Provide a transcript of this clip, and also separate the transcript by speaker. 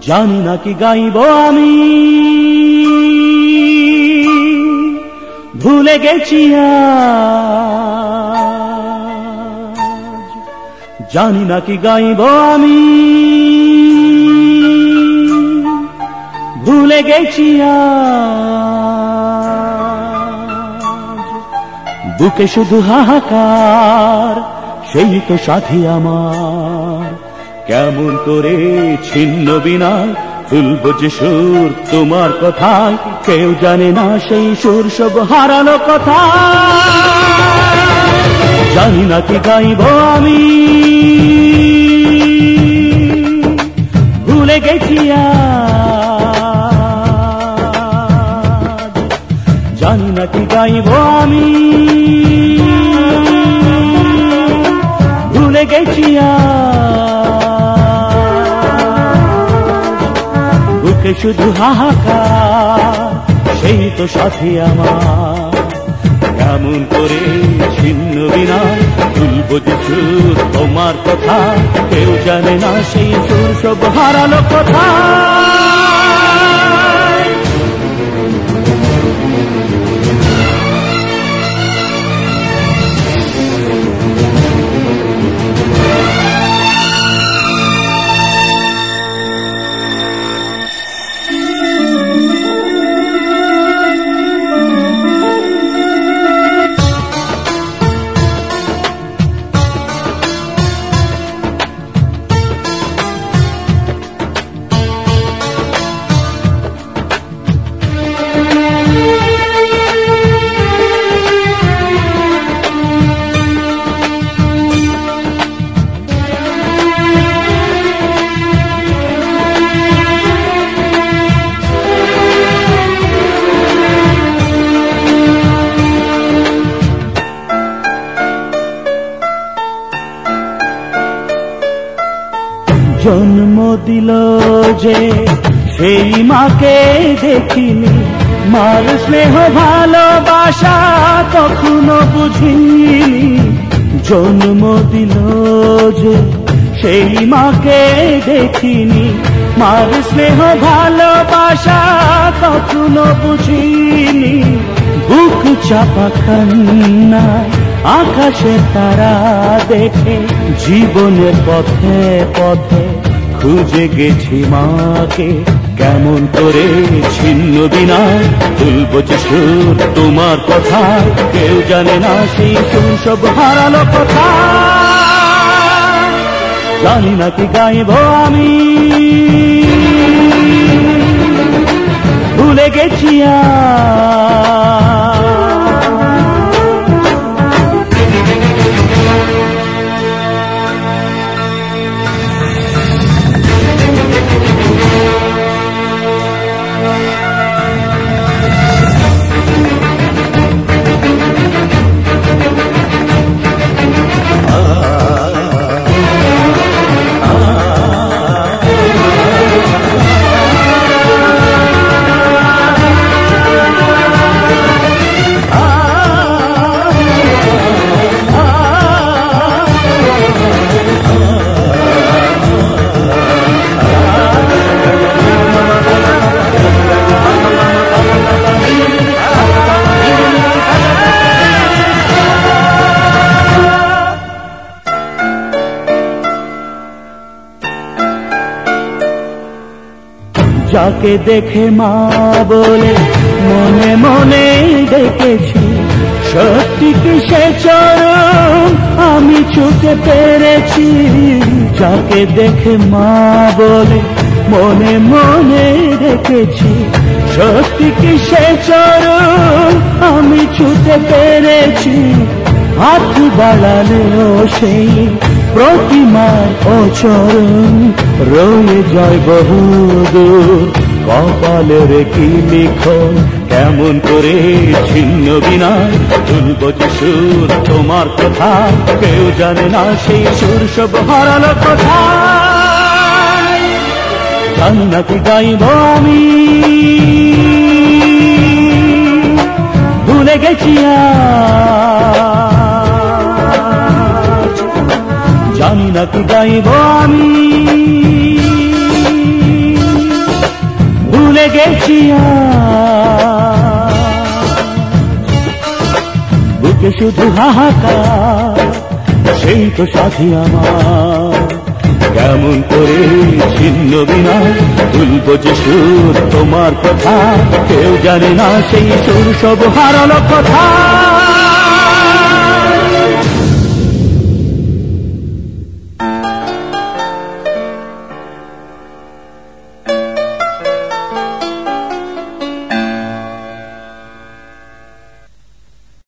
Speaker 1: জানি না কি গাইব আমি, ভুলে গেছি আজ। জানি না কি গাইব আমি, ভুলে গেছি আজ। বুকে শুধু হাহাকার, সেই তো সাথী আমার। কেমন করে ছিন্ন বিনায় তুলব যে সুর তোমার কথায়, কেউ জানে না সেই সুর সব হারালো কথা। জানি না কি গাইব আমি, ভুলে গেছি আজ। জানি না কি গাইব আমি, ভুলে গেছি বুকে শুধু হাহাকার, সেই তো সাথী আমার। কেমন করে ছিন্ন বিনায় তুলব যে সুর তোমার কথা, কেউ জানে না সেই সুর সব হারালো কথা। জন্ম দিল যে সেই মাকে দেখিনি, মার স্নেহ ভালোবাসা কখনো বুঝিনি। জন্ম দিল যে সেই মাকে দেখিনি, মার স্নেহ ভালোবাসা কখনো বুঝিনি। বুক চাপা কান্না আকাশে তারা দেখে, জীবনের পথে পথে খুঁজে গেছি মাকে। কেমন করে ছিন্ন বিনায় তুলব যে সুর তোমার কথা, কেউ জানে না সেই সুর সব হারালো কথা। জানি না কি গাইব আমি, ভুলে গেছি যাকে দেখে মা বলে মনে মনে ডেকেছি, সত্যি কি সে চরণ আমি ছুঁতে পেরেছি। যাকে দেখে মা বলে মনে মনে ডেকেছি, সত্যি কি সে চরণ আমি ছুঁতে পেরেছি। হাত বাড়ালেও সেই প্রতিমার অচরণ রয়ে যায় বহুদূর কপালের কি লিখন। কেমন করে ছিন্ন বিনায় তুলব যে সুর তোমার কথা, কেউ জানে না সেই সুর সব হারালো কথা। জানি না কি গাইব আমি, ভুলে গেছি জানি না কি গাইব আমি। ভুলে গেছি বুকে শুধু হাহাকার সেই তো সাথী আমার কেমন করে ছিন্ন বিনাশ ভুলবো যে সুর তোমার কথা কেউ জানে না সেই সুর সব হারানো কথা